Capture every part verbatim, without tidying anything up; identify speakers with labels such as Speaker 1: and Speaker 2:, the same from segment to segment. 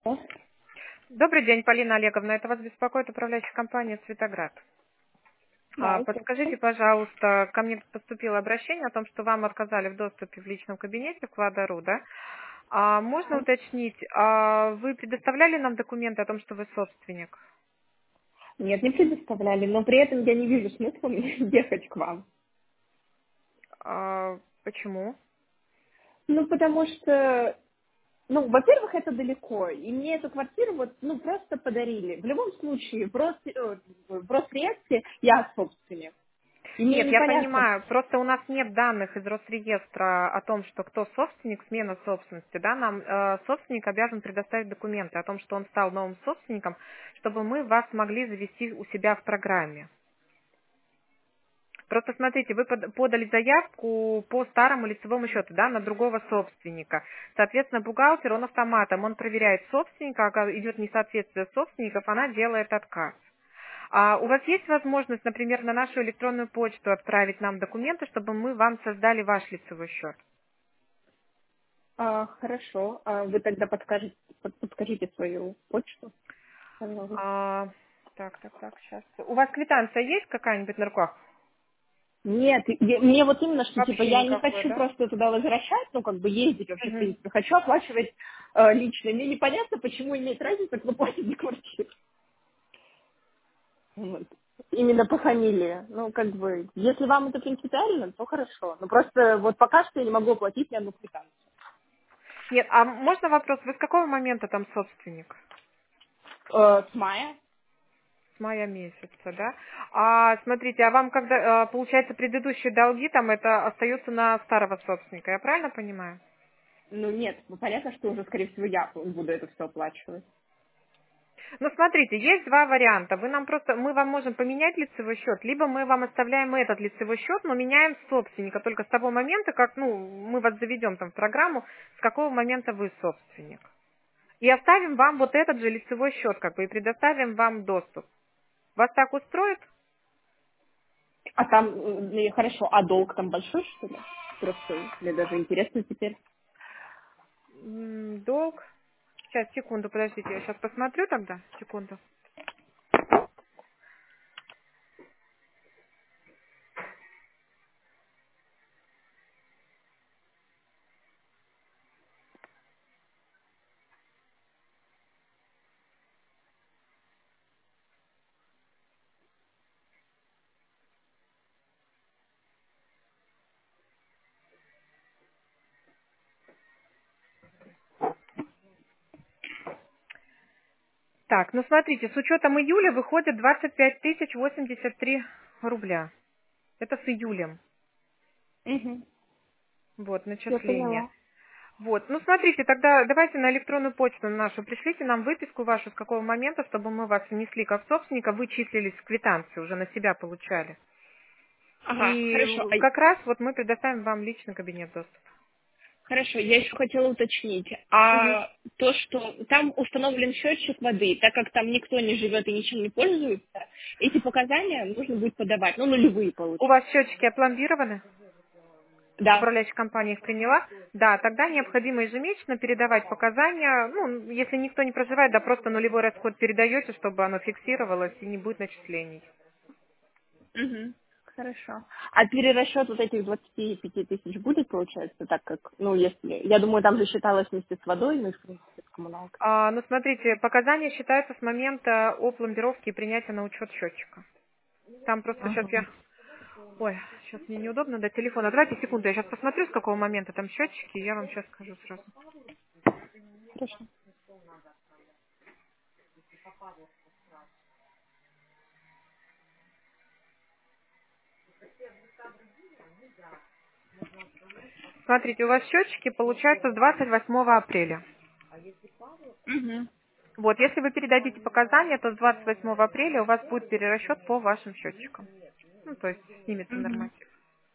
Speaker 1: Добрый день, Полина Олеговна. Это вас беспокоит управляющая компания «Цветоград». А,
Speaker 2: Да,
Speaker 1: Подскажите,
Speaker 2: естественно.
Speaker 1: пожалуйста, ко мне поступило обращение о том, что вам отказали в доступе в личном кабинете в Квадару, да? А можно уточнить, а вы предоставляли нам документы о том, что вы собственник?
Speaker 2: Нет, не предоставляли, но при этом я не вижу смысла мне ехать к вам.
Speaker 1: А, почему?
Speaker 2: Ну, потому что, ну, во-первых, это далеко, и мне эту квартиру вот, ну, просто подарили. В любом случае, в Рос- э, в Росреестре я собственник. И мне
Speaker 1: Нет, я
Speaker 2: непонятно.
Speaker 1: понимаю, просто у нас нет данных из Росреестра о том, что кто собственник, смена собственности, да, нам э, собственник обязан предоставить документы о том, что он стал новым собственником, чтобы мы вас могли завести у себя в программе. Просто смотрите, вы под- подали заявку по старому лицевому счету, да, на другого собственника. Соответственно, бухгалтер, он автоматом, он проверяет собственника, а идет несоответствие собственников, она делает отказ. А у вас есть возможность, например, на нашу электронную почту отправить нам документы, чтобы мы вам создали ваш лицевой счет?
Speaker 2: А, хорошо, а вы тогда подскажете, под- подскажите свою почту, пожалуйста.
Speaker 1: А, так, так, так, сейчас. У вас квитанция есть какая-нибудь на руках?
Speaker 2: Нет, я- мне вот именно, что типа
Speaker 1: Вообще
Speaker 2: я не
Speaker 1: никакой,
Speaker 2: хочу
Speaker 1: да?
Speaker 2: просто туда возвращать, ну как бы ездить вообще в
Speaker 1: Мгм.
Speaker 2: принципе, хочу оплачивать э, лично. Мне непонятно, почему имеет разницу, кто платит за квартиру. Вот. Именно по фамилии. Ну, как бы, если вам это принципиально, то хорошо. Но просто вот пока что я не могу оплатить ни одну квитанцию.
Speaker 1: Нет, а можно вопрос, вы с какого момента там собственник?
Speaker 2: Э, с мая?
Speaker 1: С мая месяца, да? А смотрите, а вам когда, э, получается, предыдущие долги там это остаются на старого собственника, я правильно понимаю?
Speaker 2: Ну нет, ну понятно, что уже, скорее всего, я буду это все оплачивать.
Speaker 1: Ну, смотрите, есть два варианта. Вы нам просто, мы вам можем поменять лицевой счет, либо мы вам оставляем этот лицевой счет, но меняем собственника только с того момента, как, ну, мы вас заведем там в программу, с какого момента вы собственник. И оставим вам вот этот же лицевой счет, как бы, и предоставим вам доступ. Вас так устроит?
Speaker 2: А там, э, хорошо, а долг там большой, что ли? Просто мне даже интересно теперь.
Speaker 1: М, Долг. Сейчас, секунду, подождите, я сейчас посмотрю тогда. Секунду. Так, ну смотрите, с учетом июля выходит двадцать пять тысяч восемьдесят три рубля. Это с июлем.
Speaker 2: Угу.
Speaker 1: Вот,
Speaker 2: Я
Speaker 1: начисление.
Speaker 2: поняла.
Speaker 1: Вот, ну смотрите, тогда давайте на электронную почту нашу пришлите нам выписку вашу, с какого момента, чтобы мы вас внесли как собственника, вы числились в квитанции, уже на себя получали.
Speaker 2: Ага,
Speaker 1: И
Speaker 2: хорошо. А
Speaker 1: как раз вот мы предоставим вам личный кабинет доступа.
Speaker 2: Хорошо, я еще хотела уточнить.
Speaker 1: Мгм.
Speaker 2: А то, что там установлен счетчик воды, так как там никто не живет и ничем не пользуется, эти показания нужно будет подавать, ну, нулевые
Speaker 1: У
Speaker 2: получить.
Speaker 1: вас счетчики опломбированы?
Speaker 2: Да.
Speaker 1: Управляющая компания их приняла? Да, тогда необходимо ежемесячно передавать показания, ну, если никто не проживает, да просто нулевой расход передаете, чтобы оно фиксировалось и не будет начислений.
Speaker 2: Угу. Хорошо. А перерасчет вот этих двадцати пяти тысяч будет, получается, так как, ну, если, я думаю, там же считалось вместе с водой, ну, и, в принципе, с коммуналкой.
Speaker 1: А, ну, смотрите, показания считаются с момента опломбировки и принятия на учет счетчика. Там просто сейчас
Speaker 2: Ага.
Speaker 1: я... Ой, сейчас мне неудобно до телефона. Давайте секунду, я сейчас посмотрю, с какого момента там счетчики, и я вам сейчас скажу сразу.
Speaker 2: Хорошо.
Speaker 1: Смотрите, у вас счетчики получаются с двадцать восьмого апреля.
Speaker 2: Угу.
Speaker 1: Вот, если вы передадите показания, то с двадцать восьмого апреля у вас будет перерасчет по вашим счетчикам. Ну, то есть снимется
Speaker 2: Угу.
Speaker 1: норматив.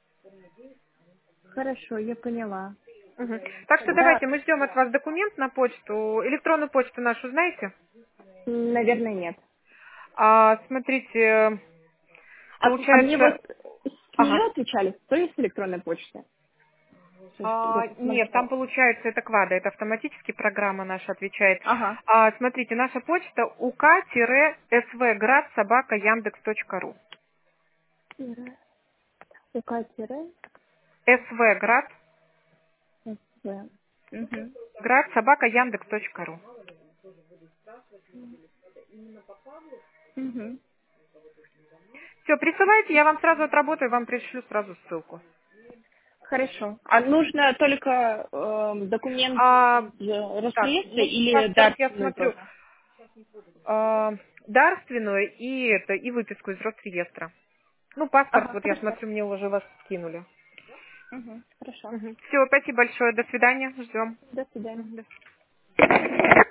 Speaker 2: Хорошо, я поняла.
Speaker 1: Мгм. Так что
Speaker 2: Тогда,
Speaker 1: давайте, мы ждем от вас документ на почту. Электронную почту нашу знаете?
Speaker 2: наверное, нет.
Speaker 1: А, смотрите,
Speaker 2: А, а мне
Speaker 1: получается...
Speaker 2: вот с нее
Speaker 1: Ага.
Speaker 2: отвечали, то есть электронная почта? То есть
Speaker 1: А,
Speaker 2: вот
Speaker 1: нет, там получается это квада, это автоматически программа наша отвечает.
Speaker 2: Ага.
Speaker 1: А, смотрите, наша почта ук-свград собака яндекс точка ру.
Speaker 2: Тире. УК-СВ.
Speaker 1: свград,
Speaker 2: Угу.
Speaker 1: град собака яндекс точка ру.
Speaker 2: Угу.
Speaker 1: Все, присылайте, я вам сразу отработаю, вам пришлю сразу ссылку.
Speaker 2: Хорошо. А нужно только э, документ
Speaker 1: А,
Speaker 2: из э,
Speaker 1: так,
Speaker 2: Росреестра
Speaker 1: ну,
Speaker 2: или
Speaker 1: паспорт я
Speaker 2: дарственную
Speaker 1: смотрю,
Speaker 2: тоже?
Speaker 1: а, дарственную и это и выписку из Росреестра. Ну, паспорт,
Speaker 2: Ага,
Speaker 1: вот я
Speaker 2: хорошо.
Speaker 1: смотрю, мне уже вас скинули.
Speaker 2: Угу. Хорошо.
Speaker 1: Все, спасибо большое, до свидания, ждем.
Speaker 2: До свидания.
Speaker 1: Мгм, до